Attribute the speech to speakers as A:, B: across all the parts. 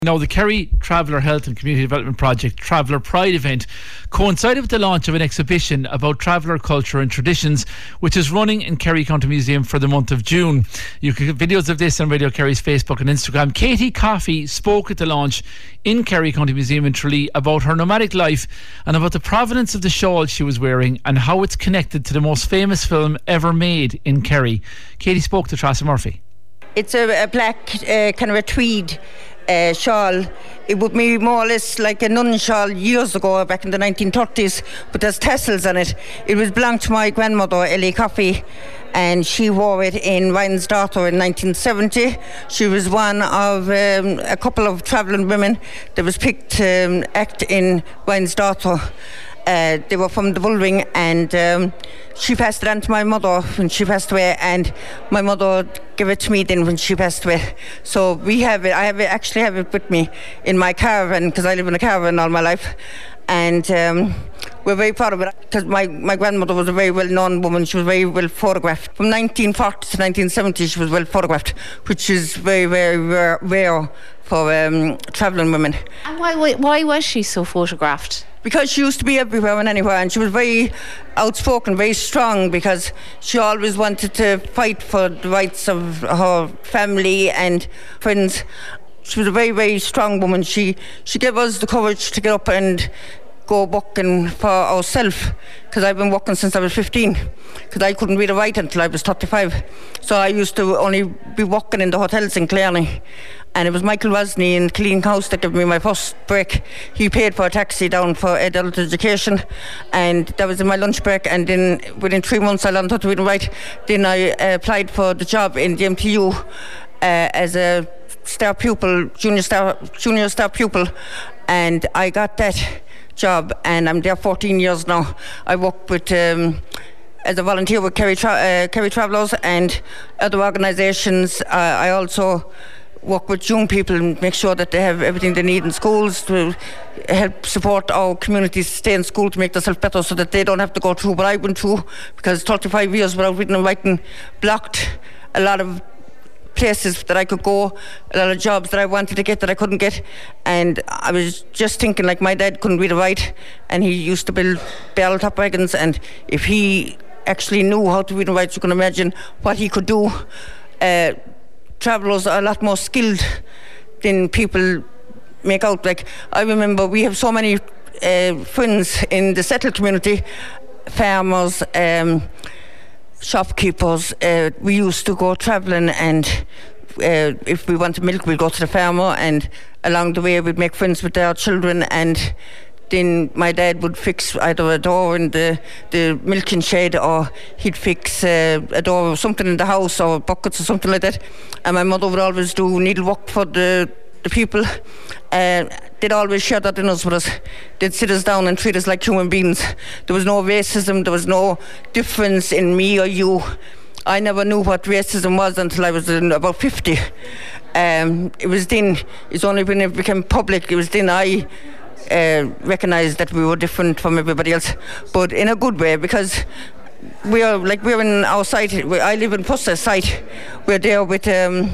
A: Now, the Kerry Traveller Health and Community Development Project Traveller Pride event coincided with the launch of an exhibition about traveller culture and traditions, which is running in Kerry County Museum for the month of June. You can get videos of this on Radio Kerry's Facebook and Instagram. Katie Coffey spoke at the launch in Kerry County Museum in Tralee about her nomadic life and about the provenance of the shawl she was wearing and how it's connected to the most famous film ever made in Kerry. Katie spoke to Tracey Murphy.
B: It's a black kind of a tweed shawl. It would be more or less like a nun shawl years ago, back in the 1930s, but there's tassels on it. It was belonged to my grandmother, Ellie Coffey, and she wore it in Ryan's Daughter in 1970. She was one of a couple of travelling women that was picked to act in Ryan's Daughter. They were from the Bullring, and she passed it on to my mother when she passed away, and my mother gave it to me then when she passed away. So we have it. I actually have it with me in my caravan, because I live in a caravan all my life, and we're very proud of it, because my grandmother was a very well-known woman. She was very well photographed. From 1940 to 1970 she was well photographed, which is very, very rare for travelling women.
C: And why was she so photographed?
B: Because she used to be everywhere and anywhere, and she was very outspoken, very strong, because she always wanted to fight for the rights of her family and friends. She was a very, very strong woman. She gave us the courage to get up and go working for ourselves, because I've been working since I was 15, because I couldn't read or write until I was 35. So I used to only be working in the hotels in Clarny. And it was Michael Wozni in Killeen House that gave me my first break. He paid for a taxi down for adult education, and that was in my lunch break. And then within 3 months I learned how to read and write. Then I applied for the job in the MTU as a star pupil, junior star pupil, and I got that job, and I'm there 14 years now. I work with as a volunteer with Kerry Travellers and other organisations. I also work with young people and make sure that they have everything they need in schools, to help support our communities stay in school to make themselves better, so that they don't have to go through what I went through, because 35 years without reading and writing blocked a lot of places that I could go, a lot of jobs that I wanted to get that I couldn't get. And I was just thinking, like, my dad couldn't read or write, and he used to build barrel top wagons, and if he actually knew how to read and write, you can imagine what he could do. Travellers are a lot more skilled than people make out. Like, I remember we have so many friends in the settled community, farmers, shopkeepers. We used to go travelling, and if we wanted milk, we'd go to the farmer, and along the way we'd make friends with their children, and then my dad would fix either a door in the milking shed, or he'd fix a door or something in the house, or buckets or something like that. And my mother would always do needlework for the people. They'd always share their dinners with us. They'd sit us down and treat us like human beings. There was no racism, there was no difference in me or you. I never knew what racism was until I was about 50. It was then, it's only when it became public, it was then I recognised that we were different from everybody else, but in a good way, because we're in our site. I live in Pussa site. We're there with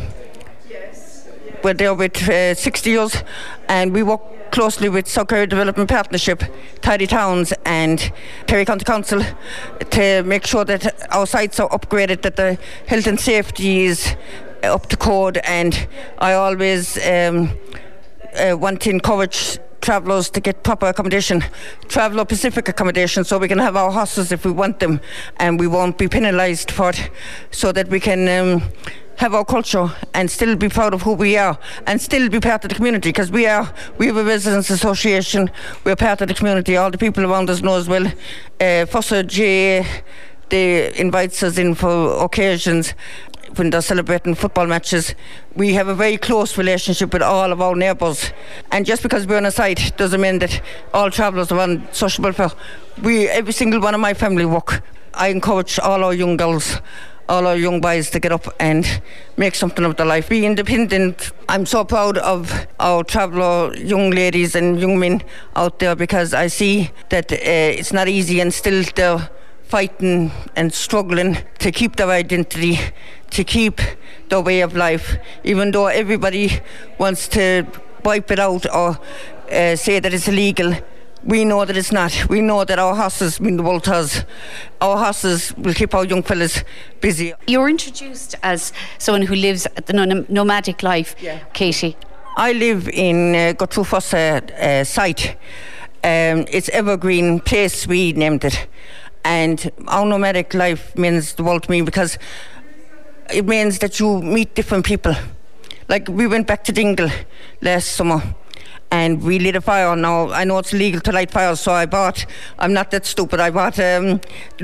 B: 60 years, and we work closely with South Kerry Development Partnership, Tidy Towns and Kerry County Council to make sure that our sites are upgraded, that the health and safety is up to code. And I always want to encourage travellers to get proper accommodation, Traveller Pacific accommodation, so we can have our horses if we want them, and we won't be penalised for it, so that we can have our culture and still be proud of who we are, and still be part of the community, because we have a residents association. We're part of the community. All the people around us know as well. Fossa GA, they invites us in for occasions when they're celebrating football matches. We have a very close relationship with all of our neighbours, and just because we're on a site doesn't mean that all travellers are on social welfare. Every single one of my family work. I encourage all our young girls, all our young boys to get up and make something of their life, be independent. I'm so proud of our traveller young ladies and young men out there, because I see that it's not easy, and still they're fighting and struggling to keep their identity, to keep their way of life, even though everybody wants to wipe it out or say that it's illegal. We know that it's not. We know that our horses, the Walters, our horses will keep our young fellas busy.
C: You're introduced as someone who lives the nomadic life, Katie.
B: I live in Gotrufossa site. It's Evergreen Place, we named it. And our nomadic life means the world to me because it means that you meet different people. Like we went back to Dingle last summer and we lit a fire. Now I know it's illegal to light fires, so I'm not that stupid, I bought the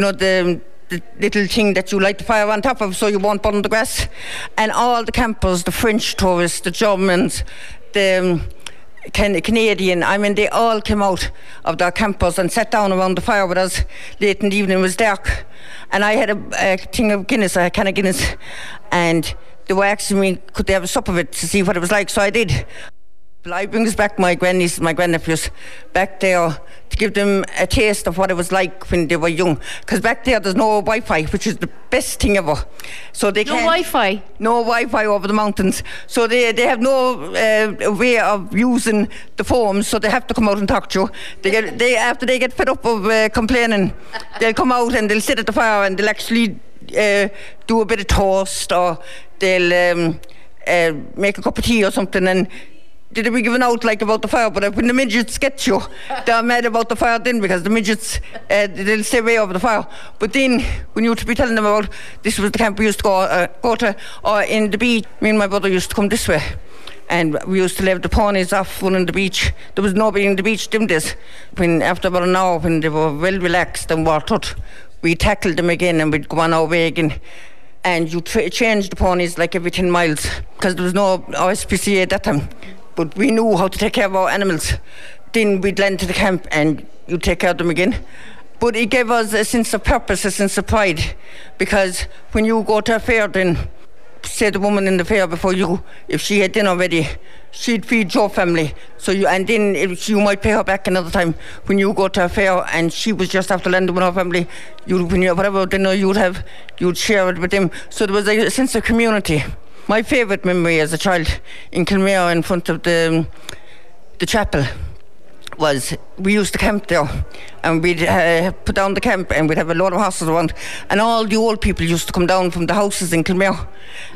B: little thing that you light the fire on top of so you won't burn the grass. And all the campers, the French tourists, the Germans, the Canadian, they all came out of their campers and sat down around the fire with us late in the evening. It was dark and I had a thing of Guinness, a can of Guinness, and they were asking me could they have a sup of it to see what it was like, so I did. I brings back my grandnieces, my grandnephews back there to give them a taste of what it was like when they were young. Because back there there's no Wi-Fi, which is the best thing ever. So they
C: No Wi-Fi?
B: No Wi-Fi over the mountains. So they have no way of using the phones, so they have to come out and talk to you. After they get fed up of complaining, they'll come out and they'll sit at the fire and they'll actually do a bit of toast, or they'll make a cup of tea or something, and they'll be giving out like about the fire. But when the midgets get you, they're mad about the fire then, because the midgets, they'll stay way over the fire. But then when you would be telling them about this was the camp we used to go to, or in the beach, me and my brother used to come this way, and we used to leave the ponies off running the beach. There was nobody in the beach them days. When after about an hour, when they were well relaxed and warmed up, we tackled them again and we'd go on our way again. And you change the ponies like every 10 miles, because there was no RSPCA at that time. But we knew how to take care of our animals. Then we'd land to the camp and you take care of them again. But it gave us a sense of purpose, a sense of pride, because when you go to a fair, then say the woman in the fair before you, if she had dinner ready, she'd feed your family. And then if you might pay her back another time when you go to a fair and she was just after landing with her family. Whatever dinner you'd have, you'd share it with them. So there was a sense of community. My favourite memory as a child in Kilmare in front of the chapel was we used to camp there, and we'd put down the camp and we'd have a load of horses around, and all the old people used to come down from the houses in Kilmare.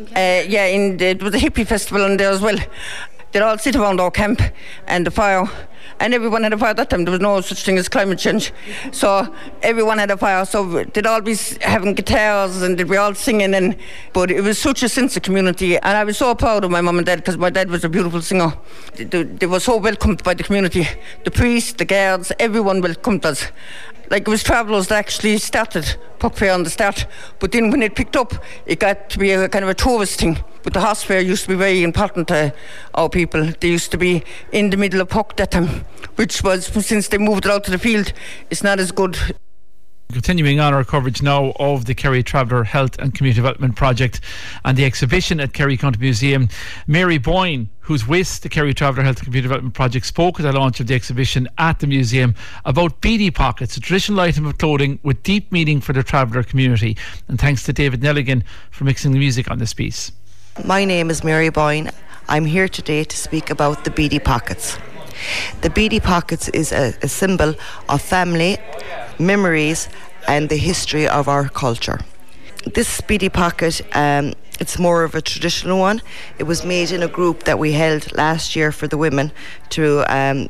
B: There was a hippie festival in there as well. They'd all sit around our camp and the fire, and everyone had a fire at that time. There was no such thing as climate change, so everyone had a fire. So they'd all be having guitars and they'd be all singing, but it was such a sense of community, and I was so proud of my mum and dad, because my dad was a beautiful singer. They were so welcomed by the community. The priests, the guards, everyone welcomed us. Like it was travellers that actually started Puck Fair on the start, but then when it picked up, it got to be a kind of a tourist thing. But the horse fair used to be very important to our people. They used to be in the middle of Puck that time, which was, since they moved it out to the field, it's not as good.
A: Continuing on our coverage now of the Kerry Traveller Health and Community Development Project and the exhibition at Kerry County Museum, Mary Boyne, who's with the Kerry Traveller Health and Community Development Project, spoke at the launch of the exhibition at the museum about beady pockets, a traditional item of clothing with deep meaning for the traveller community. And thanks to David Nelligan for mixing the music on this piece.
D: My name is Mary Boyne. I'm here today to speak about the beady pockets. The beady pockets is a symbol of family, memories, and the history of our culture. This beady pocket, it's more of a traditional one. It was made in a group that we held last year for the women to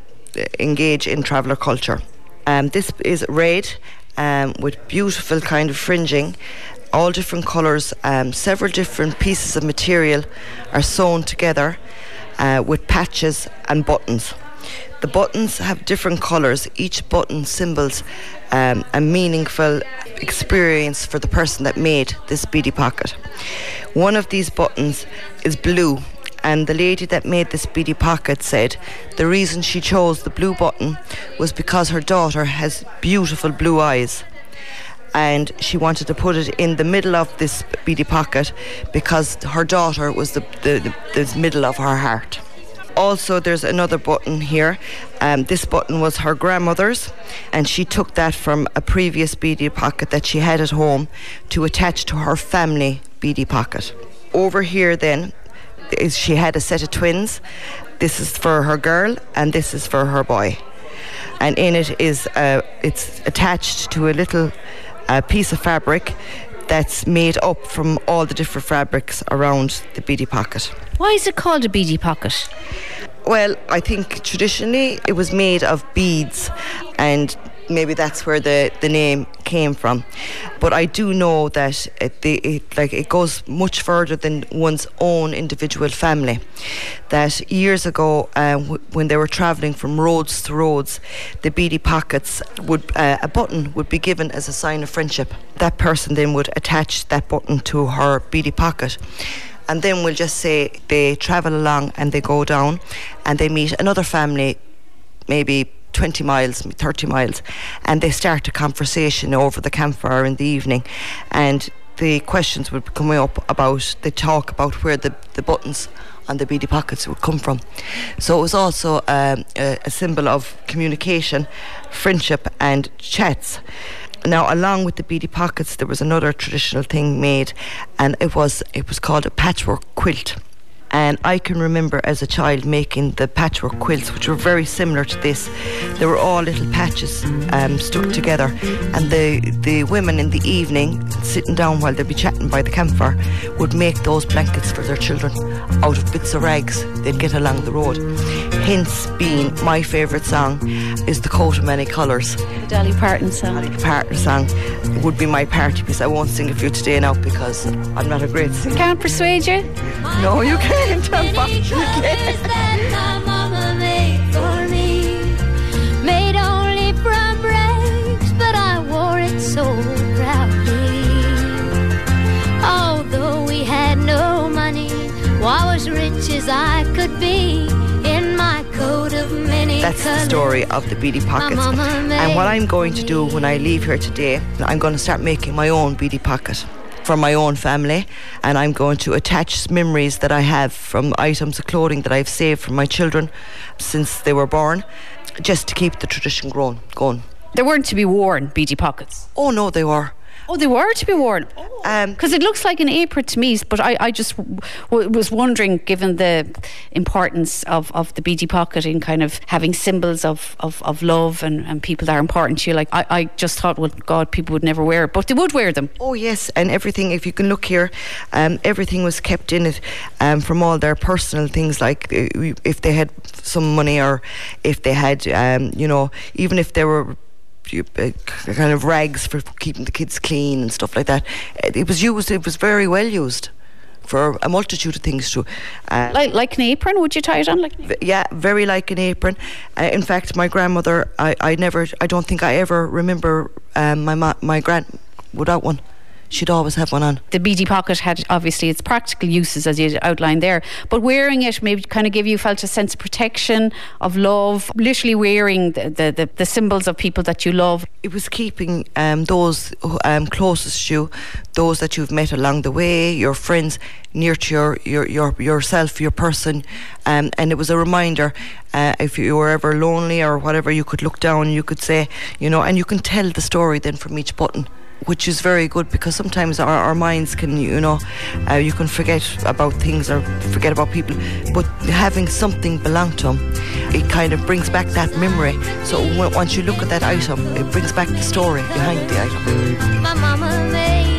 D: engage in traveller culture. This is red with beautiful kind of fringing, all different colours. Several different pieces of material are sewn together with patches and buttons. The buttons have different colours. Each button symbols a meaningful experience for the person that made this beady pocket. One of these buttons is blue, and the lady that made this beady pocket said the reason she chose the blue button was because her daughter has beautiful blue eyes, and she wanted to put it in the middle of this beady pocket because her daughter was the middle of her heart. Also, there's another button here. This button was her grandmother's, and she took that from a previous beady pocket that she had at home to attach to her family beady pocket. Over here then, she had a set of twins, This is for her girl and this is for her boy. And in it is, it's attached to a little piece of fabric that's made up from all the different fabrics around the beady pocket.
C: Why is it called a beady pocket?
D: Well, I think traditionally it was made of beads, and maybe that's where the name came from. But I do know that it goes much further than one's own individual family. That years ago, when they were travelling from roads to roads, the beady pockets a button would be given as a sign of friendship. That person then would attach that button to her beady pocket. And then we'll just say they travel along and they go down and they meet another family, maybe 20 miles, 30 miles, and they start a conversation over the campfire in the evening, and the questions would come up they talk about where the buttons on the beady pockets would come from. So it was also a symbol of communication, friendship and chats. Now, along with the beady pockets, there was another traditional thing made, and it was called a patchwork quilt. And I can remember as a child making the patchwork quilts, which were very similar to this. They were all little patches stuck together, and the women in the evening, sitting down while they'd be chatting by the campfire, would make those blankets for their children out of bits of rags they'd get along the road. Hence being my favourite song is The Coat of Many Colours.
C: The Dolly Parton song.
D: Dolly Parton song would be my party piece. I won't sing it for you today now because I'm not a great singer.
C: Can't persuade you?
D: No, you can't.
E: Unfortunately. That my mama made for me, made only from rags, but I wore it so proudly. Although we had no money, I was rich as I could be in my coat of many
D: That's
E: colors.
D: the story of the beady pockets. And what I'm going to do when I leave here today, I'm going to start making my own beady pocket for my own family, and I'm going to attach memories that I have from items of clothing that I've saved from my children since they were born, just to keep the tradition going.
C: They weren't to be worn, beady pockets.
D: Oh no, they were.
C: Oh, they were to be worn. Because it looks like an apron to me, but I just was wondering, given the importance of the beady pocket in kind of having symbols of love and people that are important to you. Like I just thought, well, God, people would never wear it, but they would wear them.
D: Oh yes, and everything. If you can look here, everything was kept in it, from all their personal things, like if they had some money, or if they had, even if they were kind of rags for keeping the kids clean and stuff like that. It was very well used for a multitude of things too.
C: Like an apron, would you tie it on like an apron?
D: Yeah, very like an apron. In fact, my grandmother, I don't think I ever remember my grand without one. She'd always have one on. The
C: beady pocket had obviously its practical uses, as you outlined there, but wearing it maybe kind of felt a sense of protection, of love, literally wearing the symbols of people that you love. It was keeping those closest to you, those that you've met along the way, your friends, near to yourself, your person, and it was a reminder, if you were ever lonely or whatever, you could look down and you could say, and you can tell the story then from each button, which is very good, because sometimes our minds can, you can forget about things or forget about people, but having something belong to them, it kind of brings back that memory. So once you look at that item, it brings back the story behind the item.
E: My mama made